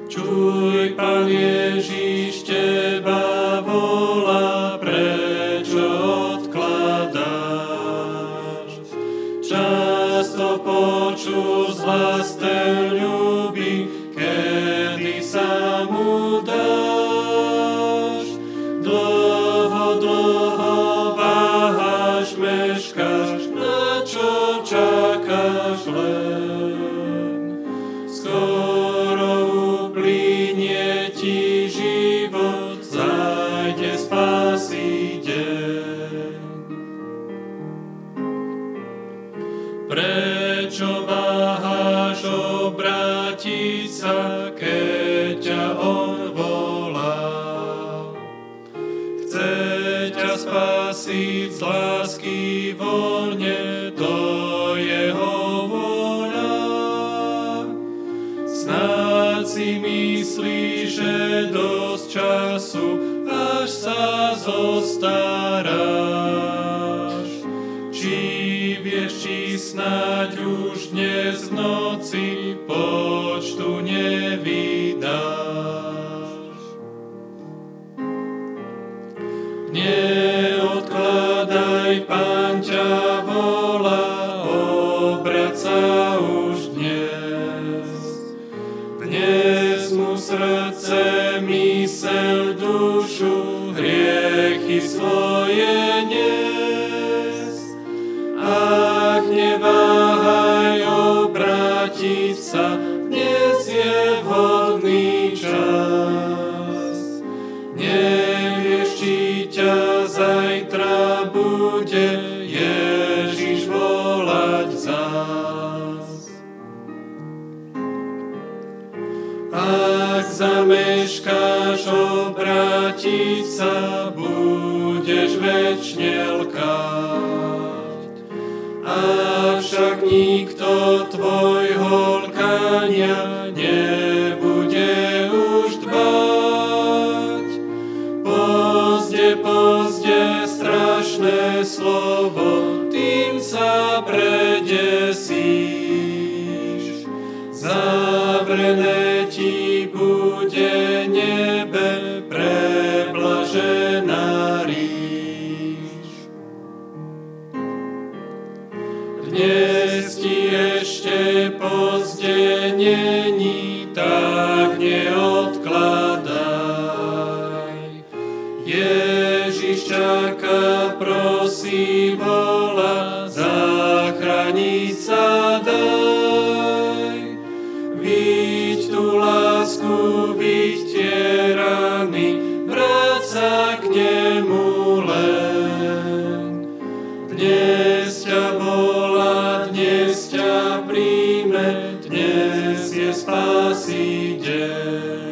Čuj, Pán Ježiš teba volá, prečo odkladáš? Často počul hlas ten ľubí, kedy sa mu dáš. Dlho váhaš, meškáš, na čo čakáš len? Skoro uplynie ti život, zájde spásy deň. Prečo váhaš obrátiť sa, keď ťa on volá? Chce ťa spasiť z lásky voľne, to jeho vôľa. Snáď si myslíš, že dosť času, až sa zostaráš. Či vieš, či snáď už dnes v noci počtu nevydáš. Neodkladaj, Pán ťa volá, obráť sa už dnes. Dnes mu srdce, myseľ, dušu, hriechy svoje nes. Ach, neváhaj obrátiť sa, dnes je vhodný čas. Nevieš, či ťa zajtra bude Ježiš volať zás. Ak zameškáš obrátiť sa, budeš večne lkať. Avšak nikto tvojho lkania nebude už dbať. Pozde, strašné slovo, tým sa predesíš. Zavrené ti bude nebe, preblažená ríš. Dnes ti ešte pozde není, tak neodkladaj. Ježiš čaká, prosí, volá, zachrániť sa daj. Vidť tú lásku, vidť tie rany, vráť sa k nemu len. Dnes ťa volá, dnes ťa príjme, dnes je spásy deň.